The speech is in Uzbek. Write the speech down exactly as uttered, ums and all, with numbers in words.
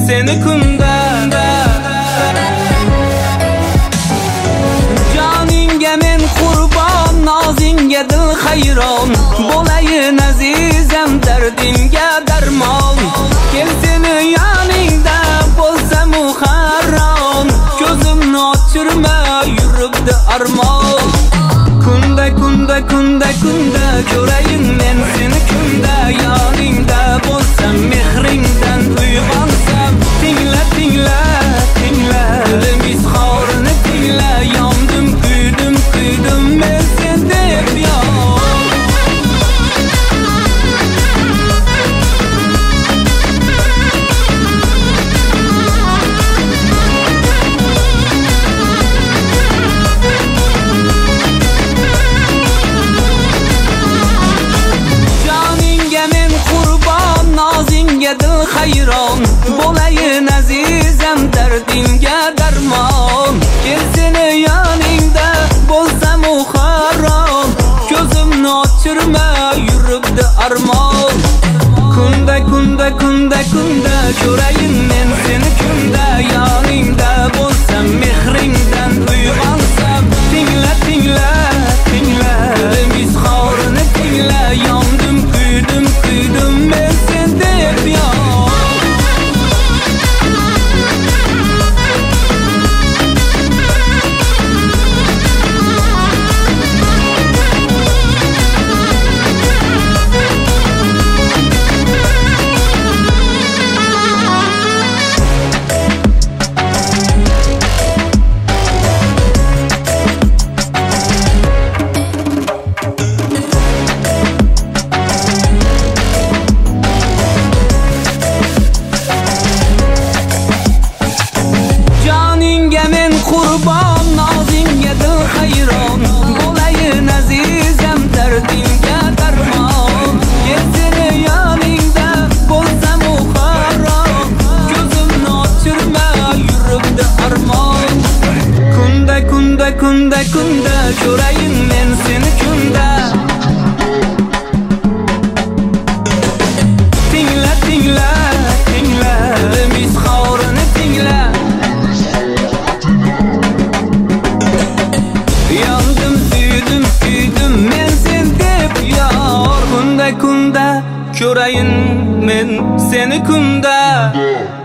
seni kunda. Joningga men qurbon, nozingga dil hayron, bo'layin azizam dardingga darmon. Kel seni yoningda bo'lsam muharram, ko'zimni ochirma yuribdi armon. Kunda kunda kunda kunda ko'rayin men seni kunda, yoningda bo'lsam mehringdan uyg'onsam. Tingla tingla tingla dilim izhorini tingla, yondim kuydim kuydim men sen deb yon. Dil hayron, bo'layin azizam dardingga darmon. Kel seni yoningda bo'lsam muharram, ko'zimni ochirma yuribdi armon. Kunda kunda kunda kunda ko'rayin men seni kunda, yoningda bo'lsam mehringdan uyg'onsam. Tingla tingla tingla dilim izhorini tingla, yondim kuydim kuydim men sen deb yon. Qurbon, nozingga dil hayron, bo'layin azizam dardingga darmon. Kel seni yoningda bo'lsam muharram, ko'zimni ochirma yuribdi armon. Kunda kunda kunda kunda ko'rayin men seni kunda. Tingla tingla tingla dilim izhorini tingla, yandım suydim kuydim men sen deb yor. Kunda kunda ko'rayin men seni kunda.